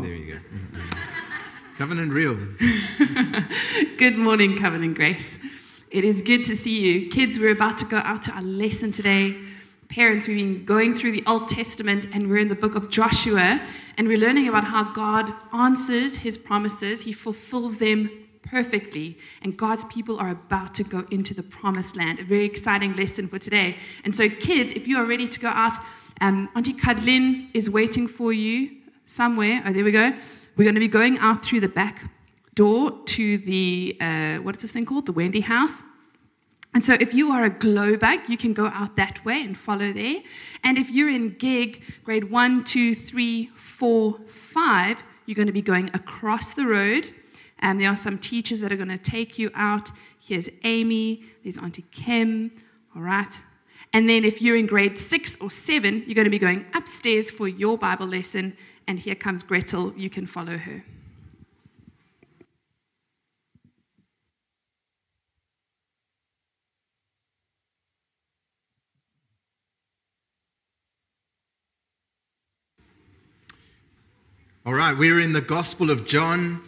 well. There you go. Covenant Real. Good morning, Covenant Grace. It is good to see you. Kids, we're about to go out to our lesson today. Parents, we've been going through the Old Testament and we're in the book of Joshua, and we're learning about how God answers his promises. He fulfills them perfectly, and God's people are about to go into the promised land. A very exciting lesson for today. And so kids, if you are ready to go out, Auntie Kadlin is waiting for you somewhere. Oh, there we go. We're going to be going out through the back door to the, what is this thing called? The Wendy house. And so if you are a glow bug, you can go out that way and follow there. And if you're in GIG, grade 1, 2, 3, 4, 5, you're going to be going across the road. And there are some teachers that are going to take you out. Here's Amy. There's Auntie Kim. All right. And then if you're in grade 6 or 7, you're going to be going upstairs for your Bible lesson. And here comes Gretel. You can follow her. All right, we're in the Gospel of John,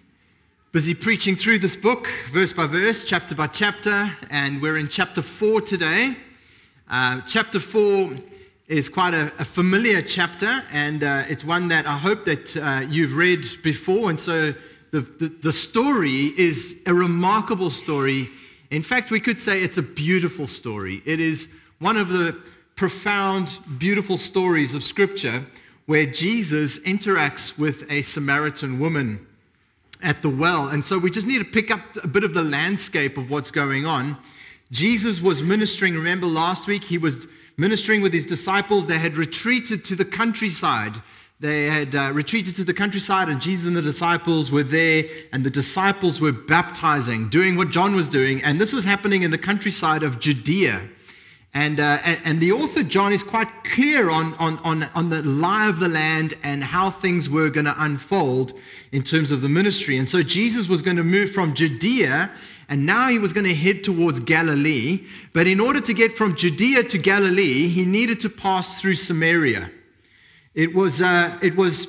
busy preaching through this book, verse by verse, chapter by chapter, and we're in chapter 4 today. Chapter 4 is quite a familiar chapter, and it's one that I hope that you've read before, and so the story is a remarkable story. In fact, we could say it's a beautiful story. It is one of the profound, beautiful stories of Scripture where Jesus interacts with a Samaritan woman at the well. And so we just need to pick up a bit of the landscape of what's going on. Jesus was ministering. Remember last week, he was ministering with his disciples. They had retreated to the countryside. They had retreated to the countryside, and Jesus and the disciples were there, and the disciples were baptizing, doing what John was doing. And this was happening in the countryside of Judea. And the author, John, is quite clear on the lie of the land and how things were going to unfold in terms of the ministry. And so Jesus was going to move from Judea, and now he was going to head towards Galilee. But in order to get from Judea to Galilee, he needed to pass through Samaria. It was a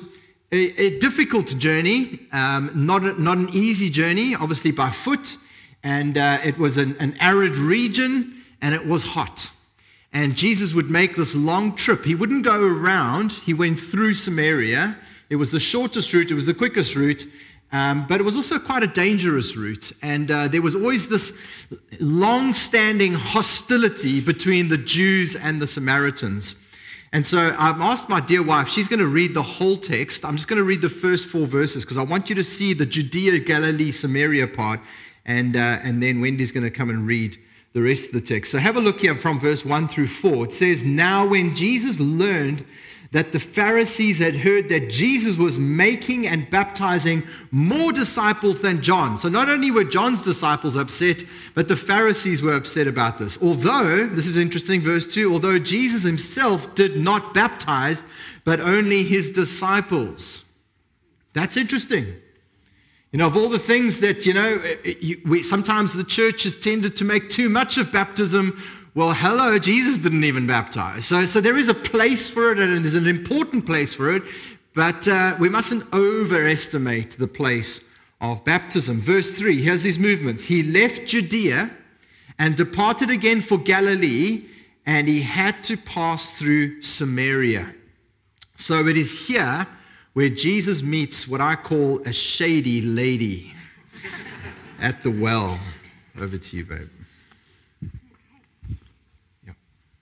difficult journey, not an easy journey, obviously by foot. And it was an arid region. And it was hot. And Jesus would make this long trip. He wouldn't go around. He went through Samaria. It was the shortest route. It was the quickest route. But it was also quite a dangerous route. And there was always this long-standing hostility between the Jews and the Samaritans. And so I've asked my dear wife, she's going to read the whole text. I'm just going to read the first 4 verses because I want you to see the Judea, Galilee, Samaria part. And then Wendy's going to come and read the rest of the text. So have a look here from verse 1 through 4. It says, "Now when Jesus learned that the Pharisees had heard that Jesus was making and baptizing more disciples than John." So not only were John's disciples upset, but the Pharisees were upset about this. Although, this is interesting, verse 2, although Jesus himself did not baptize, but only his disciples. That's interesting. You know, of all the things that, sometimes the church has tended to make too much of baptism. Well, hello, Jesus didn't even baptize. So there is a place for it, and there's an important place for it, but we mustn't overestimate the place of baptism. Verse 3, here's his movements. He left Judea and departed again for Galilee, and he had to pass through Samaria. So it is here where Jesus meets what I call a shady lady at the well. Over to you, babe. Yep.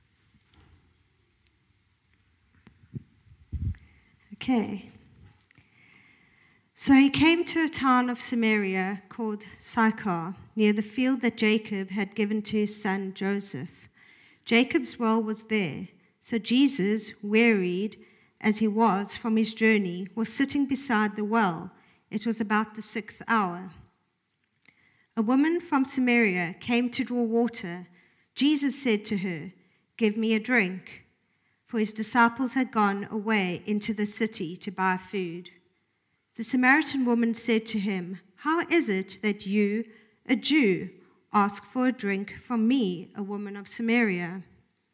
Okay. So he came to a town of Samaria called Sychar, near the field that Jacob had given to his son Joseph. Jacob's well was there. So Jesus, wearied as he was from his journey, was sitting beside the well. It was about the 6th hour. A woman from Samaria came to draw water. Jesus said to her, "Give me a drink," for his disciples had gone away into the city to buy food. The Samaritan woman said to him, "How is it that you, a Jew, ask for a drink from me, a woman of Samaria?"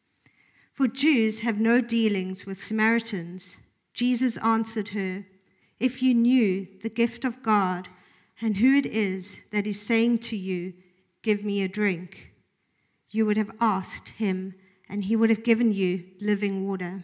For Jews have no dealings with Samaritans. Jesus answered her, If you knew the gift of God and who it is that is saying to you, 'Give me a drink,' you would have asked him, and he would have given you living water."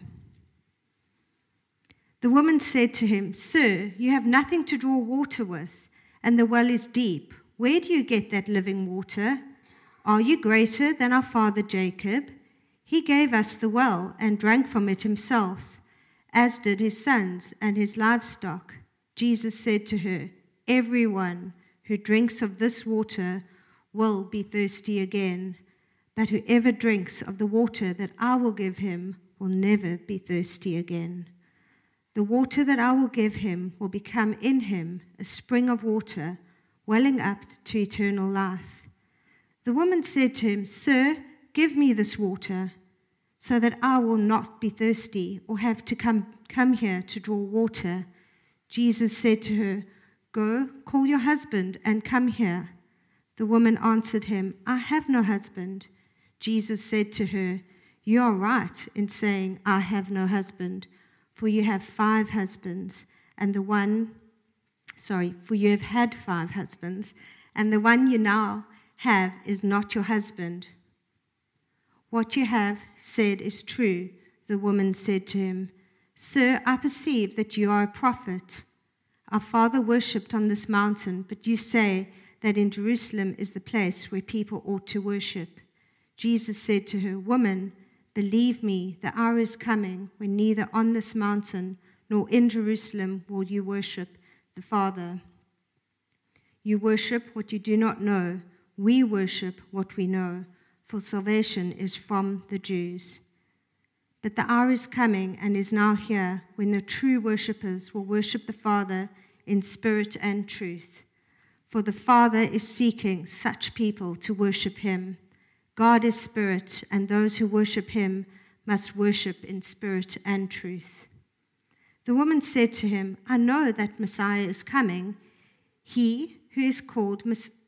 The woman said to him, "Sir, you have nothing to draw water with, and the well is deep. Where do you get that living water? Are you greater than our father Jacob? He gave us the well and drank from it himself, as did his sons and his livestock." Jesus said to her, "Everyone who drinks of this water will be thirsty again, but whoever drinks of the water that I will give him will never be thirsty again. The water that I will give him will become in him a spring of water, welling up to eternal life." The woman said to him, "Sir, give me this water, so that I will not be thirsty or have to come here to draw water." Jesus said to her, "Go, call your husband and come here." The woman answered him, "I have no husband." Jesus said to her, "You are right in saying, 'I have no husband,' for you have 5 husbands, for you have had 5 husbands, and the one you now have is not your husband. What you have said is true." The woman said to him, "Sir, I perceive that you are a prophet. Our father worshipped on this mountain, but you say that in Jerusalem is the place where people ought to worship." Jesus said to her, "Woman, believe me, the hour is coming when neither on this mountain nor in Jerusalem will you worship the Father. You worship what you do not know. We worship what we know, for salvation is from the Jews. But the hour is coming and is now here when the true worshippers will worship the Father in spirit and truth. For the Father is seeking such people to worship him. God is spirit, and those who worship him must worship in spirit and truth." The woman said to him, "I know that Messiah is coming, he who is called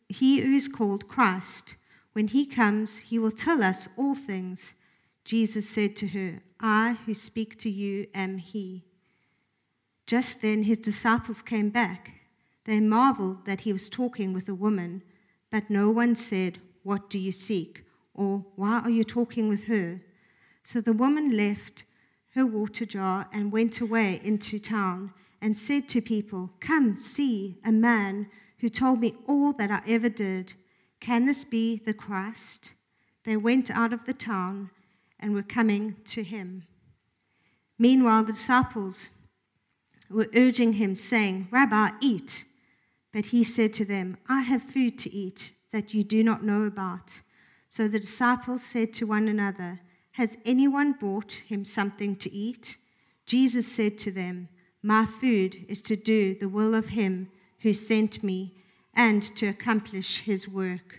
Christ. When he comes, he will tell us all things." Jesus said to her, "I who speak to you am he." Just then his disciples came back. They marveled that he was talking with a woman, but no one said, "What do you seek?" or "Why are you talking with her?" So the woman left her water jar and went away into town and said to people, "Come, see a man who told me all that I ever did. Can this be the Christ?" They went out of the town and were coming to him. Meanwhile, the disciples were urging him, saying, "Rabbi, eat." But he said to them, "I have food to eat that you do not know about." So the disciples said to one another, "Has anyone brought him something to eat?" Jesus said to them, "My food is to do the will of him who sent me and to accomplish his work.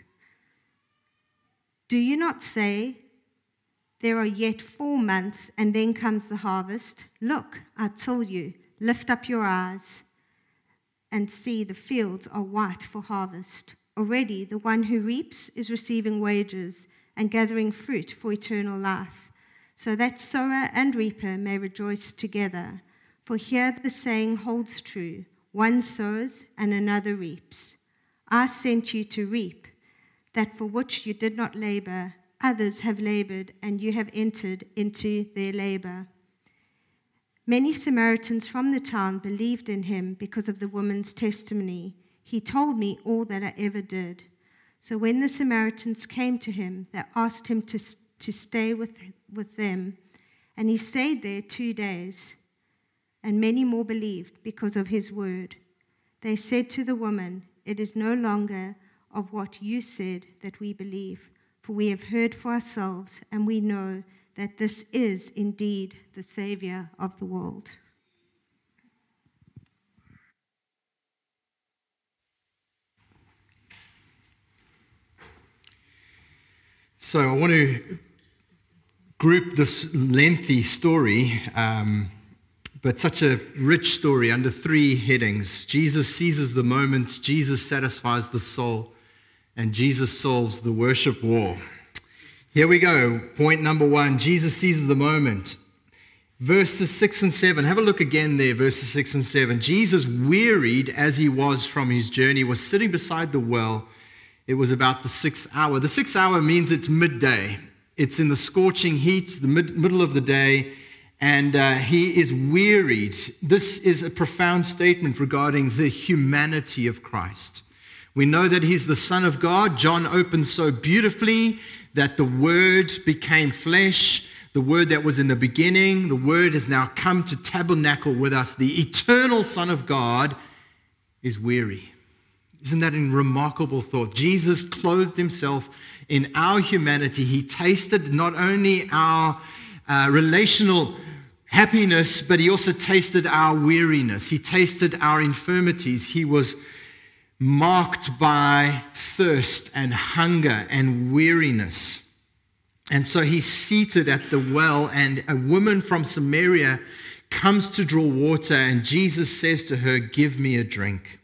Do you not say, 'There are yet 4 months and then comes the harvest'? Look, I tell you, lift up your eyes and see the fields are white for harvest. Already the one who reaps is receiving wages and gathering fruit for eternal life, so that sower and reaper may rejoice together. For here the saying holds true, one sows and another reaps. I sent you to reap that for which you did not labor. Others have labored, and you have entered into their labor." Many Samaritans from the town believed in him because of the woman's testimony. "He told me all that I ever did." So when the Samaritans came to him, they asked him to stay with them, and he stayed there 2 days. And many more believed because of his word. They said to the woman, "It is no longer of what you said that we believe, for we have heard for ourselves, and we know that this is indeed the Savior of the world." So I want to group this lengthy story, but such a rich story, under 3 headings. Jesus seizes the moment, Jesus satisfies the soul, and Jesus solves the worship war. Here we go. Point number 1, Jesus seizes the moment. verses 6 and 7. Have a look again there, verses 6 and 7. Jesus, wearied as he was from his journey, was sitting beside the well. It was about the 6th hour. The 6th hour means it's midday. It's in the scorching heat, the middle of the day, and he is wearied. This is a profound statement regarding the humanity of Christ. We know that he's the Son of God. John opens so beautifully that the Word became flesh. The Word that was in the beginning, the Word has now come to tabernacle with us. The eternal Son of God is weary. Isn't that a remarkable thought? Jesus clothed himself in our humanity. He tasted not only our relational happiness, but he also tasted our weariness. He tasted our infirmities. He was marked by thirst and hunger and weariness. And so he's seated at the well, and a woman from Samaria comes to draw water, and Jesus says to her, "Give me a drink."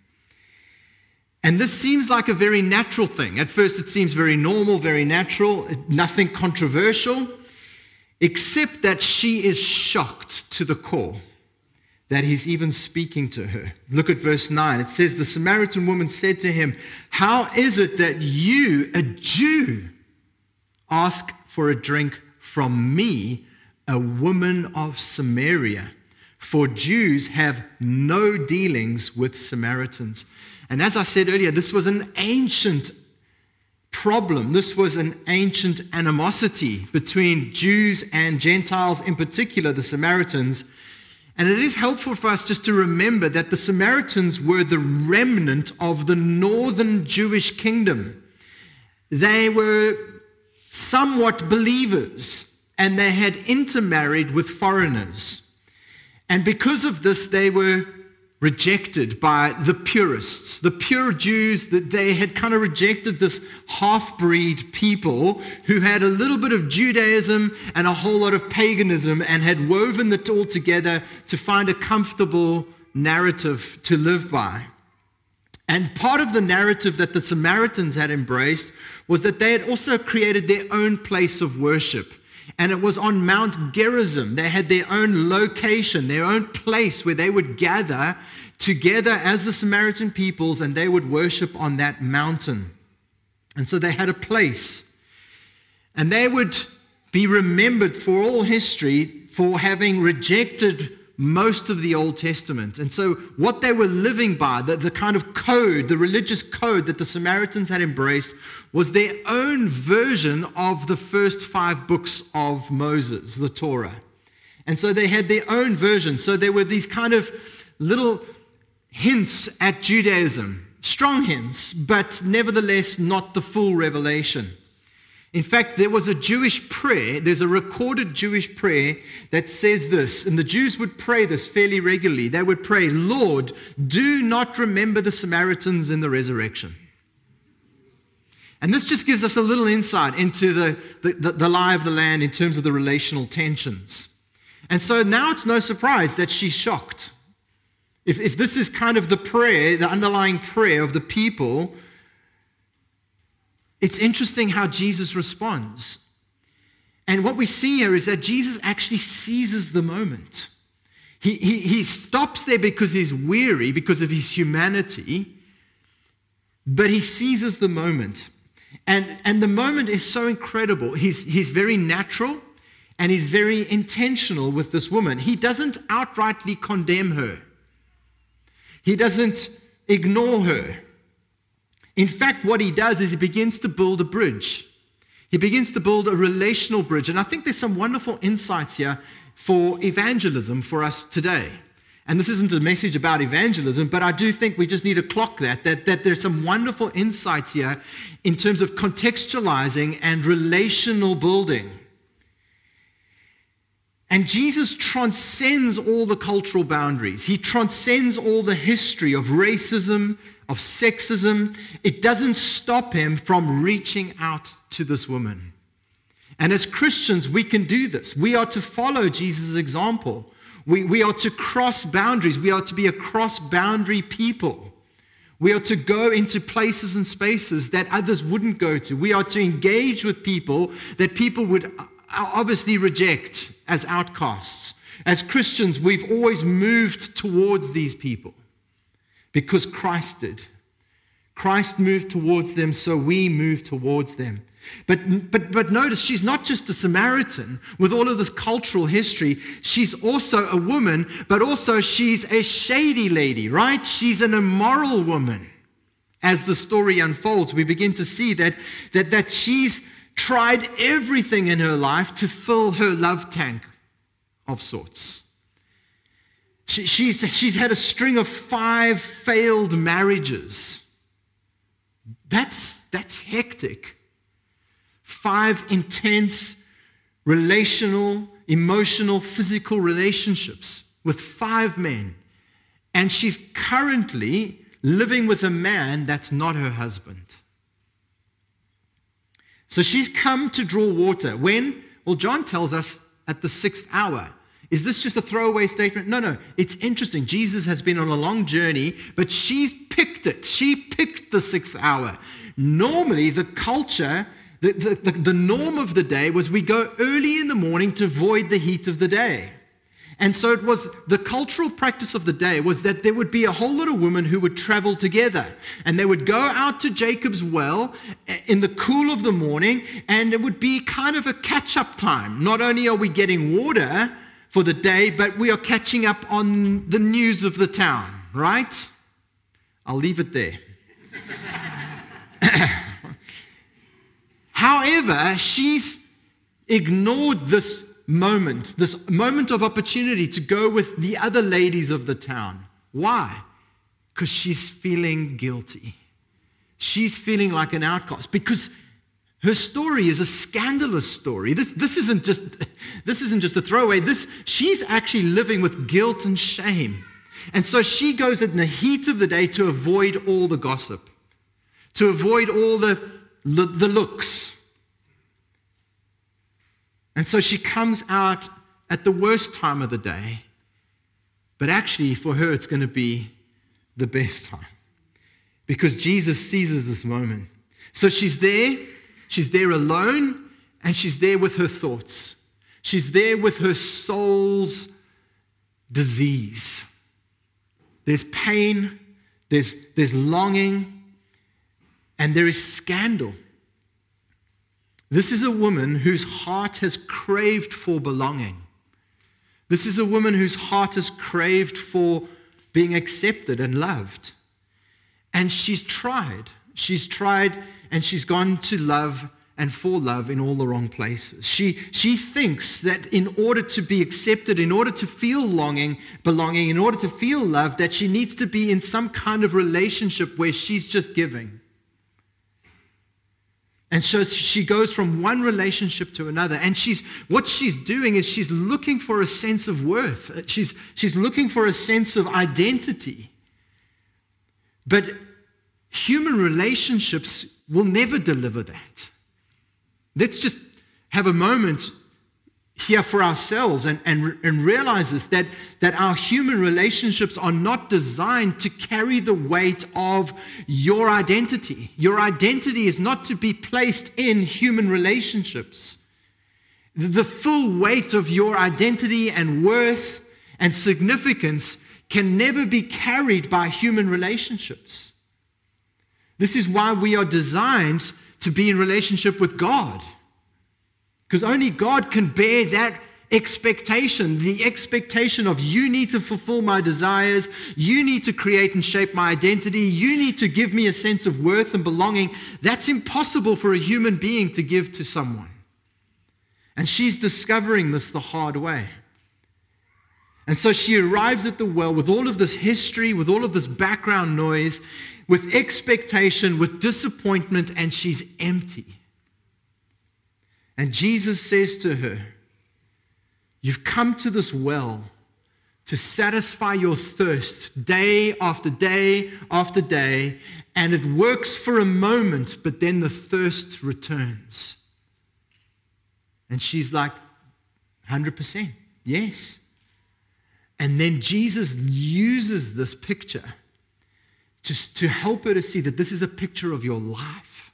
And this seems like a very natural thing. At first it seems very normal, very natural, nothing controversial, except that she is shocked to the core that he's even speaking to her. Look at verse 9. It says, "The Samaritan woman said to him, 'How is it that you, a Jew, ask for a drink from me, a woman of Samaria? For Jews have no dealings with Samaritans.'" And as I said earlier, this was an ancient problem. This was an ancient animosity between Jews and Gentiles, in particular the Samaritans. And it is helpful for us just to remember that the Samaritans were the remnant of the northern Jewish kingdom. They were somewhat believers, and they had intermarried with foreigners. And because of this, they were rejected by the purists, the pure Jews. That they had kind of rejected this half-breed people who had a little bit of Judaism and a whole lot of paganism, and had woven it all together to find a comfortable narrative to live by. And part of the narrative that the Samaritans had embraced was that they had also created their own place of worship. And it was on Mount Gerizim. They had their own location, their own place where they would gather together as the Samaritan peoples, and they would worship on that mountain. And so they had a place. And they would be remembered for all history for having rejected most of the Old Testament. And so what they were living by, the kind of code, the religious code that the Samaritans had embraced, was their own version of the first 5 books of Moses, the Torah. And so they had their own version. So there were these kind of little hints at Judaism, strong hints, but nevertheless not the full revelation. In fact, there was a Jewish prayer, there's a recorded Jewish prayer that says this, and the Jews would pray this fairly regularly. They would pray, "Lord, do not remember the Samaritans in the resurrection." And this just gives us a little insight into the lie of the land in terms of the relational tensions. And so now it's no surprise that she's shocked. If this is kind of the prayer, the underlying prayer of the people, it's interesting how Jesus responds. And what we see here is that Jesus actually seizes the moment. He stops there because he's weary, because of his humanity, but he seizes the moment. And the moment is so incredible. He's very natural, and he's very intentional with this woman. He doesn't outrightly condemn her. He doesn't ignore her. In fact, what he does is he begins to build a bridge. He begins to build a relational bridge. And I think there's some wonderful insights here for evangelism for us today. And this isn't a message about evangelism, but I do think we just need to clock that there's some wonderful insights here in terms of contextualizing and relational building. And Jesus transcends all the cultural boundaries. He transcends all the history of racism, of sexism. It doesn't stop him from reaching out to this woman. And as Christians, we can do this. We are to follow Jesus' example. We are to cross boundaries. We are to be a cross-boundary people. We are to go into places and spaces that others wouldn't go to. We are to engage with people that people would obviously reject as outcasts. As Christians, we've always moved towards these people because Christ did. Christ moved towards them, so we move towards them. But notice, she's not just a Samaritan with all of this cultural history. She's also a woman, but also she's a shady lady, right? She's an immoral woman. As the story unfolds, we begin to see that she's tried everything in her life to fill her love tank of sorts. She's had a string of 5 failed marriages. That's hectic. 5 intense relational, emotional, physical relationships with 5 men. And she's currently living with a man that's not her husband. So she's come to draw water. When? Well, John tells us at the 6th hour. Is this just a throwaway statement? No. It's interesting. Jesus has been on a long journey, but she's picked it. She picked the 6th hour. Normally, the culture, the norm of the day was we go early in the morning to avoid the heat of the day. And so it was the cultural practice of the day was that there would be a whole lot of women who would travel together. And they would go out to Jacob's well in the cool of the morning, and it would be kind of a catch-up time. Not only are we getting water for the day, but we are catching up on the news of the town, right? I'll leave it there. However, she's ignored this moment of opportunity to go with the other ladies of the town. Why? Because she's feeling guilty. She's feeling like an outcast because her story is a scandalous story. This isn't just a throwaway. She's actually living with guilt and shame. And so she goes in the heat of the day to avoid all the gossip, to avoid all the looks. And so she comes out at the worst time of the day. But actually, for her, it's going to be the best time. Because Jesus seizes this moment. So she's there alone, and she's there with her thoughts. She's there with her soul's disease. There's pain, there's longing, and there is scandal. This is a woman whose heart has craved for belonging. This is a woman whose heart has craved for being accepted and loved. And she's tried, and she's gone to love and for love in all the wrong places. She thinks that in order to be accepted, in order to feel belonging, in order to feel loved, that she needs to be in some kind of relationship where she's just giving. And so she goes from one relationship to another. And what she's doing is she's looking for a sense of worth. She's looking for a sense of identity. But human relationships will never deliver that. Let's just have a moment here for ourselves and realize this, that our human relationships are not designed to carry the weight of your identity. Your identity is not to be placed in human relationships. The full weight of your identity and worth and significance can never be carried by human relationships. This is why we are designed to be in relationship with God. Because only God can bear that expectation, the expectation of you need to fulfill my desires, you need to create and shape my identity, you need to give me a sense of worth and belonging. That's impossible for a human being to give to someone. And she's discovering this the hard way. And so she arrives at the well with all of this history, with all of this background noise, with expectation, with disappointment, and she's empty. And Jesus says to her, you've come to this well to satisfy your thirst day after day after day, and it works for a moment, but then the thirst returns. And she's like, 100%, yes. And then Jesus uses this picture just to help her to see that this is a picture of your life.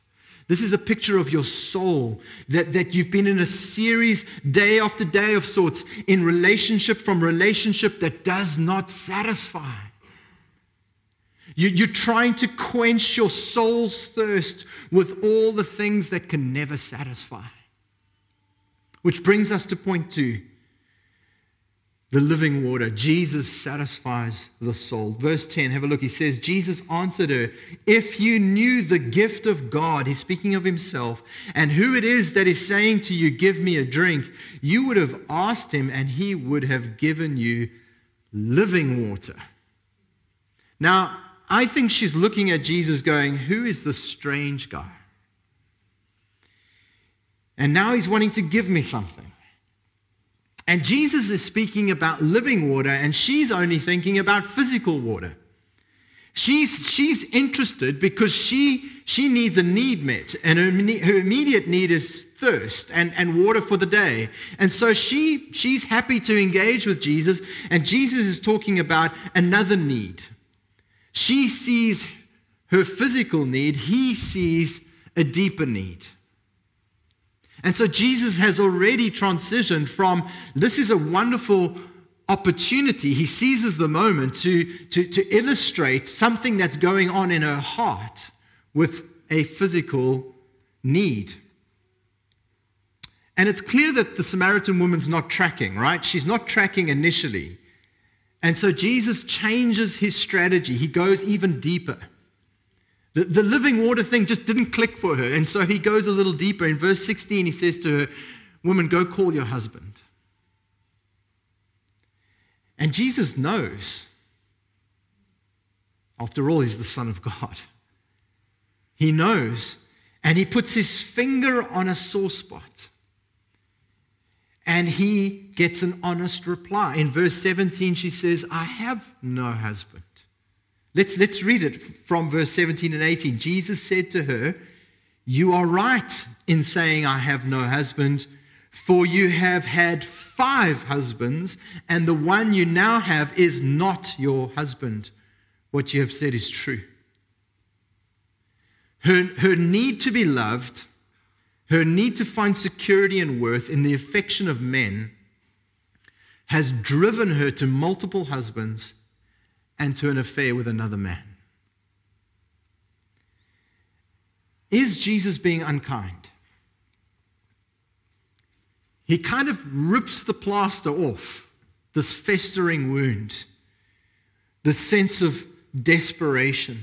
This is a picture of your soul, that you've been in a series, day after day of sorts, in relationship that does not satisfy. You're trying to quench your soul's thirst with all the things that can never satisfy. Which brings us to point 2. The living water. Jesus satisfies the soul. Verse 10, have a look. He says, Jesus answered her, if you knew the gift of God, he's speaking of himself, and who it is that is saying to you, give me a drink, you would have asked him and he would have given you living water. Now, I think she's looking at Jesus going, who is this strange guy? And now he's wanting to give me something. And Jesus is speaking about living water, and she's only thinking about physical water. She's interested because she needs a need met, and her immediate need is thirst and water for the day. And so she's happy to engage with Jesus, and Jesus is talking about another need. She sees her physical need, he sees a deeper need. And so Jesus has already transitioned from, this is a wonderful opportunity. He seizes the moment to illustrate something that's going on in her heart with a physical need. And it's clear that the Samaritan woman's not tracking, right? She's not tracking initially. And so Jesus changes his strategy. He goes even deeper. The living water thing just didn't click for her. And so he goes a little deeper. In verse 16, he says to her, woman, go call your husband. And Jesus knows. After all, he's the Son of God. He knows. And he puts his finger on a sore spot. And he gets an honest reply. In verse 17, she says, I have no husband. Let's read it from verse 17 and 18. Jesus said to her, you are right in saying I have no husband, for you have had 5 husbands, and the one you now have is not your husband. What you have said is true. Her need to be loved, her need to find security and worth in the affection of men has driven her to multiple husbands and to an affair with another man. Is Jesus being unkind? He kind of rips the plaster off, this festering wound, the sense of desperation.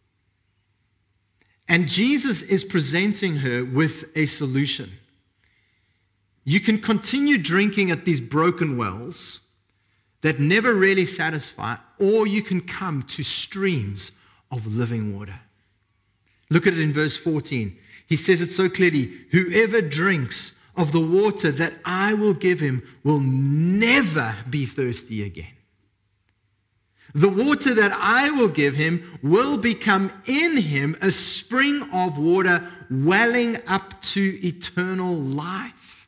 And Jesus is presenting her with a solution. You can continue drinking at these broken wells that never really satisfy, or you can come to streams of living water. Look at it in verse 14. He says it so clearly, whoever drinks of the water that I will give him will never be thirsty again. The water that I will give him will become in him a spring of water welling up to eternal life.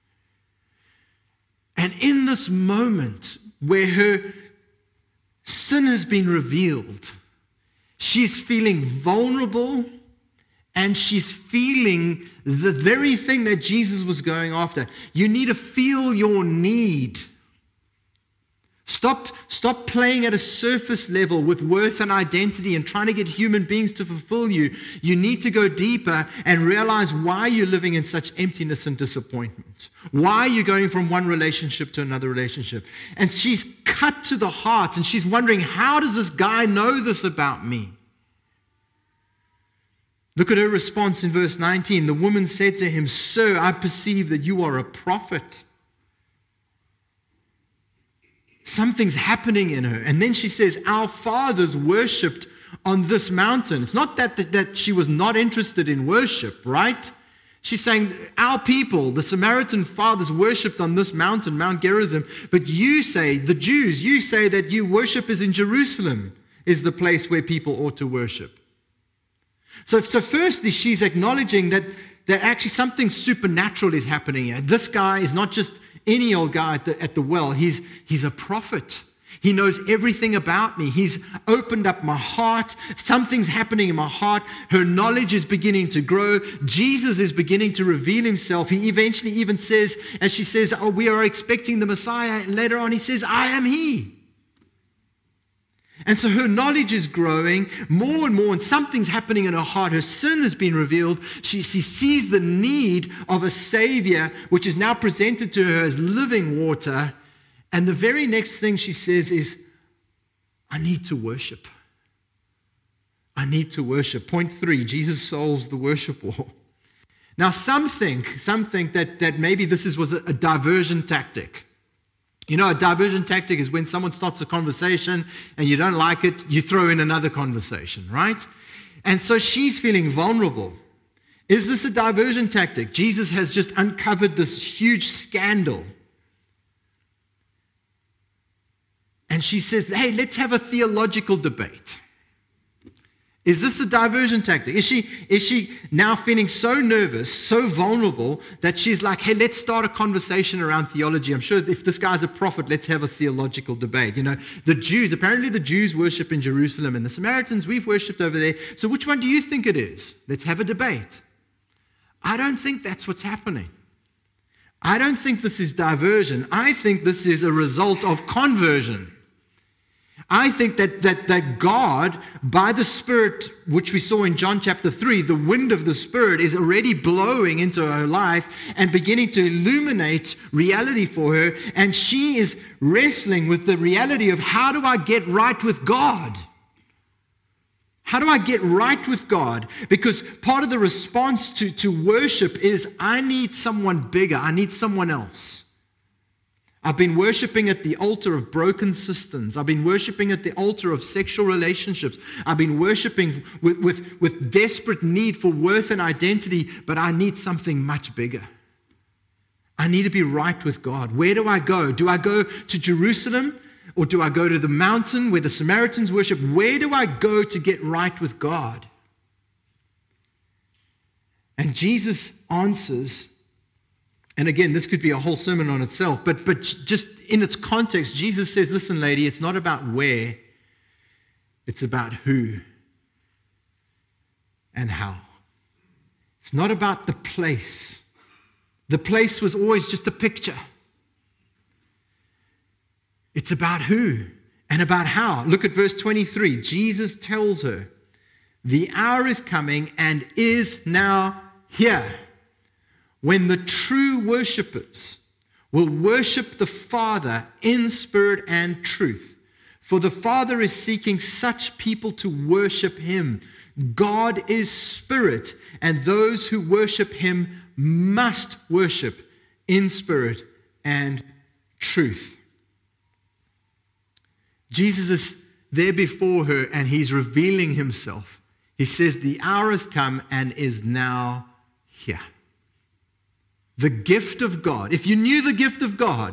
And in this moment where her sin has been revealed, she's feeling vulnerable and she's feeling the very thing that Jesus was going after. You need to feel your need. Stop playing at a surface level with worth and identity and trying to get human beings to fulfill you. You need to go deeper and realize why you're living in such emptiness and disappointment. Why you're going from one relationship to another relationship. And she's cut to the heart and she's wondering, how does this guy know this about me? Look at her response in verse 19. The woman said to him, Sir, I perceive that you are a prophet. Something's happening in her. And then she says, our fathers worshipped on this mountain. It's not that she was not interested in worship, right? She's saying, our people, the Samaritan fathers, worshipped on this mountain, Mount Gerizim. But you say, the Jews, you say that you worship is in Jerusalem, is the place where people ought to worship. So firstly, she's acknowledging that actually something supernatural is happening here. This guy is not just any old guy at the well. He's a prophet. He knows everything about me. He's opened up my heart. Something's happening in my heart. Her knowledge is beginning to grow. Jesus is beginning to reveal himself. He eventually even says, as she says, oh, we are expecting the Messiah. Later on, he says, I am he. And so her knowledge is growing more and more, and something's happening in her heart. Her sin has been revealed. She sees the need of a Savior, which is now presented to her as living water. And the very next thing she says is, I need to worship. I need to worship. Point 3, Jesus solves the worship war. Now, some think that maybe this was a diversion tactic. You know, a diversion tactic is when someone starts a conversation and you don't like it, you throw in another conversation, right? And so she's feeling vulnerable. Is this a diversion tactic? Jesus has just uncovered this huge scandal. And she says, hey, let's have a theological debate. Is this a diversion tactic? Is she now feeling so nervous, so vulnerable, that she's like, hey, let's start a conversation around theology. I'm sure if this guy's a prophet, let's have a theological debate. You know, apparently the Jews worship in Jerusalem, and the Samaritans, we've worshipped over there. So which one do you think it is? Let's have a debate. I don't think that's what's happening. I don't think this is diversion. I think this is a result of conversion. I think that God, by the Spirit, which we saw in John chapter 3, the wind of the Spirit is already blowing into her life and beginning to illuminate reality for her. And she is wrestling with the reality of, how do I get right with God? How do I get right with God? Because part of the response to worship is, I need someone bigger. I need someone else. I've been worshiping at the altar of broken systems. I've been worshiping at the altar of sexual relationships. I've been worshiping with desperate need for worth and identity, but I need something much bigger. I need to be right with God. Where do I go? Do I go to Jerusalem, or do I go to the mountain where the Samaritans worship? Where do I go to get right with God? And Jesus answers. And again, this could be a whole sermon on itself, but just in its context, Jesus says, listen, lady, it's not about where, it's about who and how. It's not about the place. The place was always just a picture. It's about who and about how. Look at verse 23. Jesus tells her, the hour is coming and is now here, when the true worshippers will worship the Father in spirit and truth. For the Father is seeking such people to worship him. God is spirit, and those who worship him must worship in spirit and truth. Jesus is there before her, and he's revealing himself. He says, the hour has come and is now here. The gift of God. If you knew the gift of God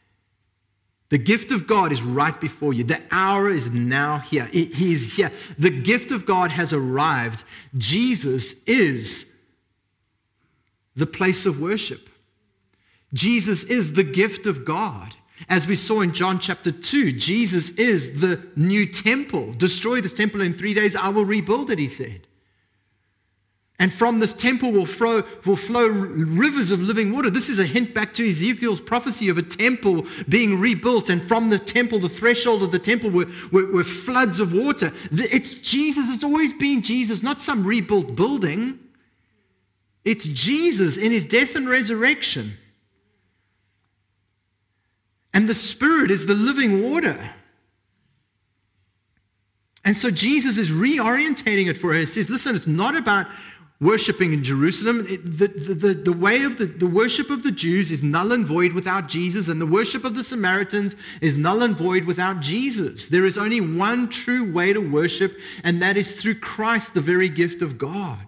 is right before you. The hour is now here. He is here. The gift of God has arrived. Jesus is the place of worship. Jesus is the gift of God. As we saw in John chapter 2, Jesus is the new temple. Destroy this temple in 3 days, I will rebuild it, he said. And from this temple will flow rivers of living water. This is a hint back to Ezekiel's prophecy of a temple being rebuilt. And from the temple, the threshold of the temple were floods of water. It's Jesus. It's always been Jesus, not some rebuilt building. It's Jesus in his death and resurrection. And the Spirit is the living water. And so Jesus is reorientating it for her. He says, listen, it's not about worshiping in Jerusalem. The way of the worship of the Jews is null and void without Jesus, and the worship of the Samaritans is null and void without Jesus. There is only one true way to worship, and that is through Christ, the very gift of God.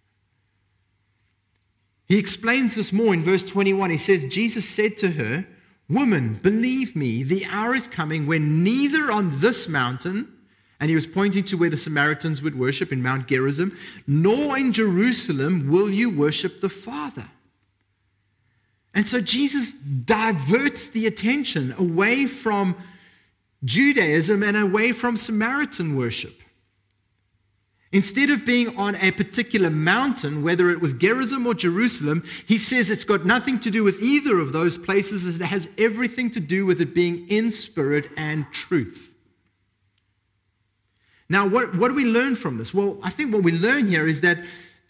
He explains this more in verse 21. He says, Jesus said to her, woman, believe me, the hour is coming when neither on this mountain, and he was pointing to where the Samaritans would worship in Mount Gerizim, nor in Jerusalem will you worship the Father. And so Jesus diverts the attention away from Judaism and away from Samaritan worship. Instead of being on a particular mountain, whether it was Gerizim or Jerusalem, he says it's got nothing to do with either of those places. It has everything to do with it being in spirit and truth. Now, what do we learn from this? Well, I think what we learn here is that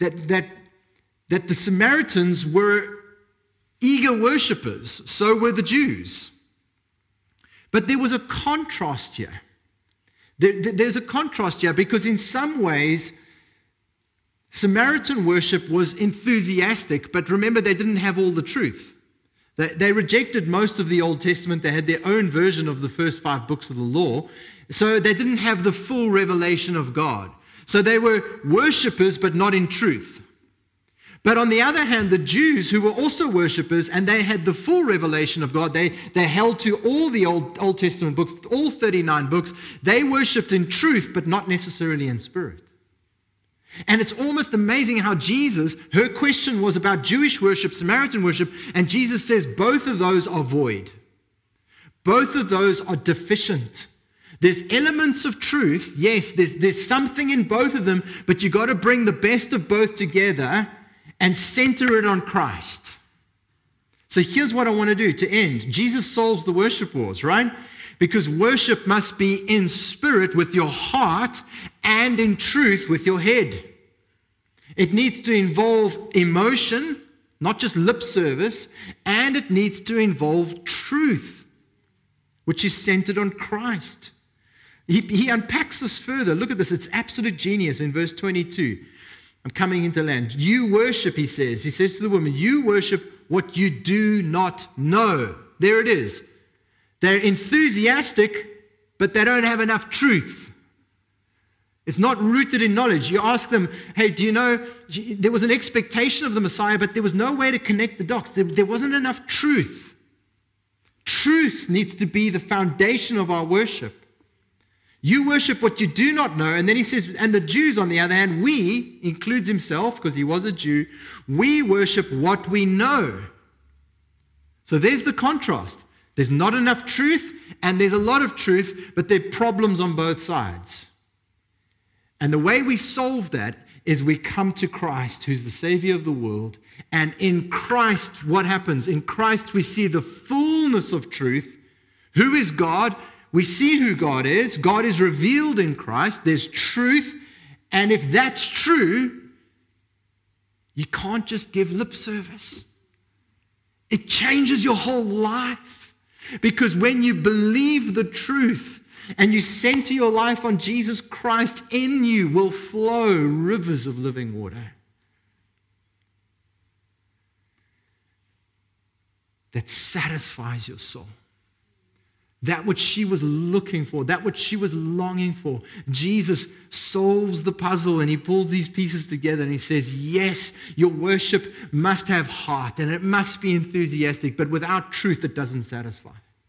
the Samaritans were eager worshippers. So were the Jews. But there was a contrast here. There's a contrast here because in some ways, Samaritan worship was enthusiastic, but remember, they didn't have all the truth. They rejected most of the Old Testament. They had their own version of the first 5 books of the law. So they didn't have the full revelation of God. So they were worshippers, but not in truth. But on the other hand, the Jews, who were also worshippers, and they had the full revelation of God, they held to all the Old Testament books, all 39 books. They worshipped in truth, but not necessarily in spirit. And it's almost amazing how Jesus, her question was about Jewish worship, Samaritan worship, and Jesus says both of those are void. Both of those are deficient. There's elements of truth, yes, there's something in both of them, but you got to bring the best of both together and center it on Christ. So here's what I want to do to end. Jesus solves the worship wars, right? Because worship must be in spirit with your heart and in truth with your head. It needs to involve emotion, not just lip service, and it needs to involve truth, which is centered on Christ. He unpacks this further. Look at this. It's absolute genius in verse 22. I'm coming into land. You worship, he says. He says to the woman, you worship what you do not know. There it is. They're enthusiastic, but they don't have enough truth. It's not rooted in knowledge. You ask them, hey, do you know, there was an expectation of the Messiah, but there was no way to connect the dots. There wasn't enough truth. Truth needs to be the foundation of our worship. You worship what you do not know. And then he says, and the Jews, on the other hand, we, includes himself, because he was a Jew, we worship what we know. So there's the contrast. There's not enough truth, and there's a lot of truth, but there are problems on both sides. And the way we solve that is we come to Christ, who's the Savior of the world. And in Christ, what happens? In Christ, we see the fullness of truth. Who is God? We see who God is. God is revealed in Christ. There's truth. And if that's true, you can't just give lip service. It changes your whole life. Because when you believe the truth and you center your life on Jesus Christ, in you will flow rivers of living water that satisfies your soul. That which she was looking for, that which she was longing for. Jesus solves the puzzle and he pulls these pieces together and he says, yes, your worship must have heart and it must be enthusiastic, but without truth it doesn't satisfy.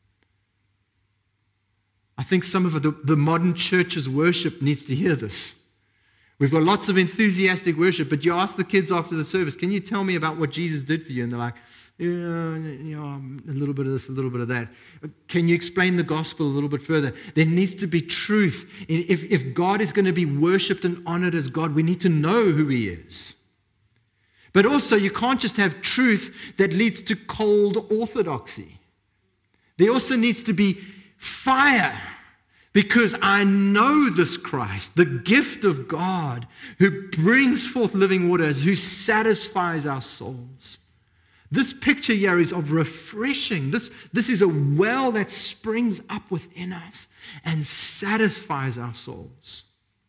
I think some of the modern church's worship needs to hear this. We've got lots of enthusiastic worship, but you ask the kids after the service, can you tell me about what Jesus did for you? And they're like, yeah, a little bit of this, a little bit of that. Can you explain the gospel a little bit further? There needs to be truth. If God is going to be worshipped and honored as God, we need to know who he is. But also, you can't just have truth that leads to cold orthodoxy. There also needs to be fire, because I know this Christ, the gift of God, who brings forth living waters, who satisfies our souls. This picture here is of refreshing. This is a well that springs up within us and satisfies our souls.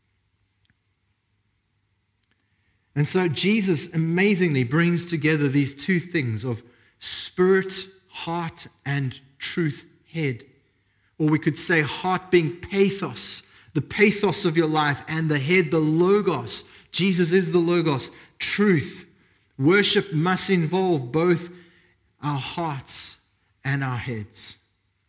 And so Jesus amazingly brings together these two things of spirit, heart, and truth, head. Or we could say heart being pathos, the pathos of your life, and the head, the logos. Jesus is the logos, truth. Worship must involve both our hearts and our heads.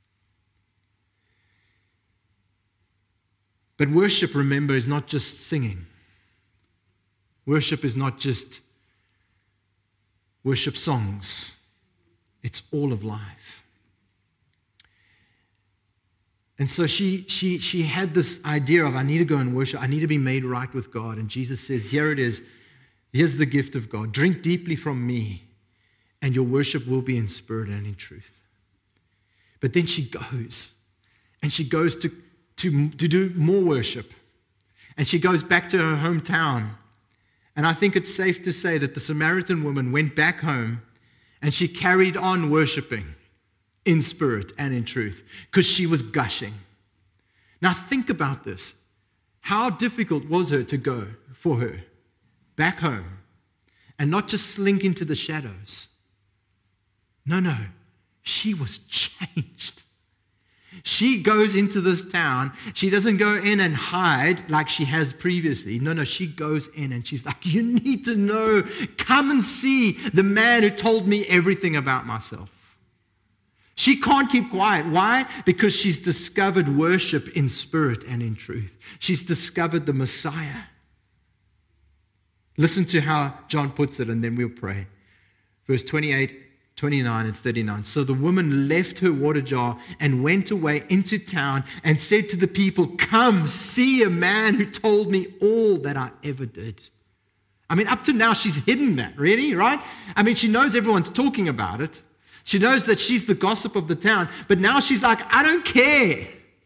But worship, remember, is not just singing. Worship is not just worship songs. It's all of life. And so she had this idea of, I need to go and worship. I need to be made right with God. And Jesus says, here it is. Here's the gift of God. Drink deeply from me, and your worship will be in spirit and in truth. But then she goes, and she goes to do more worship. And she goes back to her hometown. And I think it's safe to say that the Samaritan woman went back home, and she carried on worshiping in spirit and in truth, because she was gushing. Now think about this. How difficult was it to go for her back home and not just slink into the shadows? No, she was changed. She goes into this town. She doesn't go in and hide like she has previously. No, she goes in and she's like, you need to know. Come and see the man who told me everything about myself. She can't keep quiet. Why? Because she's discovered worship in spirit and in truth. She's discovered the Messiah. Listen to how John puts it, and then we'll pray. Verse 28, 29, and 39. So the woman left her water jar and went away into town and said to the people, come see a man who told me all that I ever did. I mean, up to now, she's hidden that, really, right? I mean, she knows everyone's talking about it. She knows that she's the gossip of the town, but now she's like, I don't care.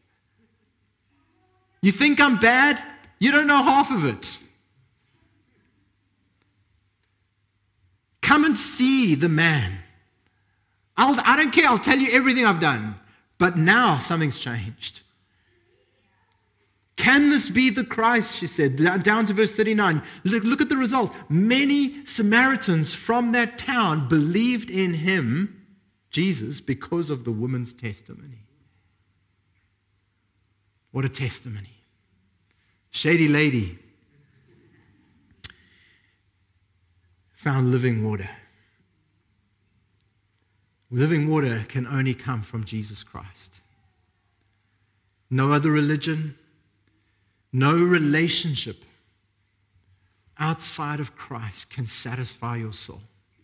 You think I'm bad? You don't know half of it. Come and see the man. I don't care. I'll tell you everything I've done. But now something's changed. Can this be the Christ, she said, down to verse 39. Look at the result. Many Samaritans from that town believed in him, Jesus, because of the woman's testimony. What a testimony. Shady lady found living water. Living water can only come from Jesus Christ. No other religion, no relationship outside of Christ can satisfy your soul.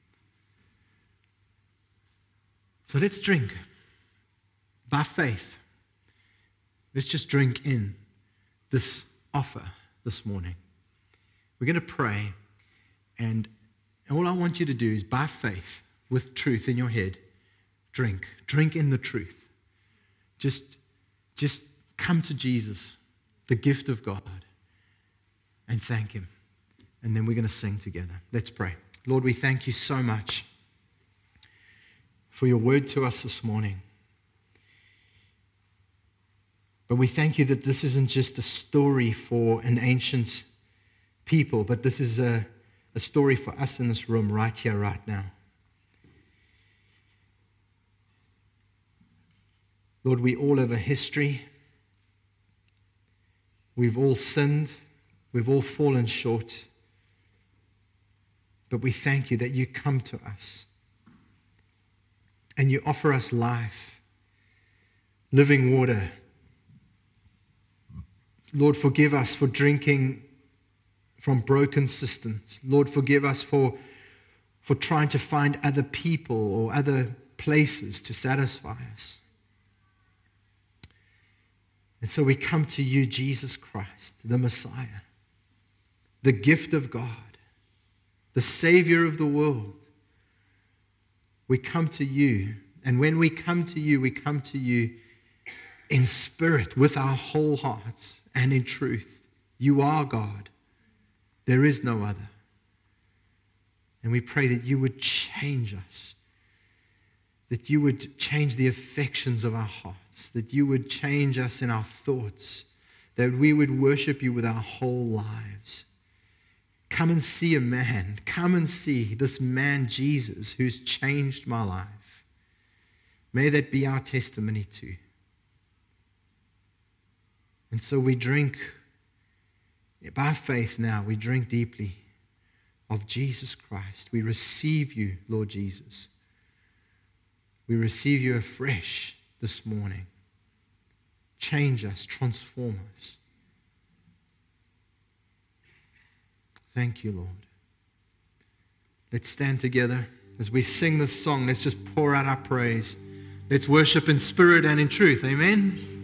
So let's drink by faith. Let's just drink in this offer this morning. We're going to pray, and all I want you to do is by faith, with truth in your head, drink in the truth. Just come to Jesus, the gift of God, and thank him. And then we're going to sing together. Let's pray. Lord, we thank you so much for your word to us this morning. But we thank you that this isn't just a story for an ancient people, but this is a story for us in this room right here, right now. Lord, we all have a history. We've all sinned. We've all fallen short. But we thank you that you come to us and you offer us life, living water. Lord, forgive us for drinking from broken systems. Lord, forgive us for trying to find other people or other places to satisfy us. And so we come to you, Jesus Christ, the Messiah, the gift of God, the Savior of the world. We come to you, and when we come to you in spirit with our whole hearts and in truth. You are God. There is no other. And we pray that you would change us, that you would change the affections of our hearts, that you would change us in our thoughts, that we would worship you with our whole lives. Come and see a man. Come and see this man, Jesus, who's changed my life. May that be our testimony too. And so we drink, by faith now, we drink deeply of Jesus Christ. We receive you, Lord Jesus. We receive you afresh this morning. Change us, transform us. Thank you, Lord. Let's stand together as we sing this song. Let's just pour out our praise. Let's worship in spirit and in truth. Amen.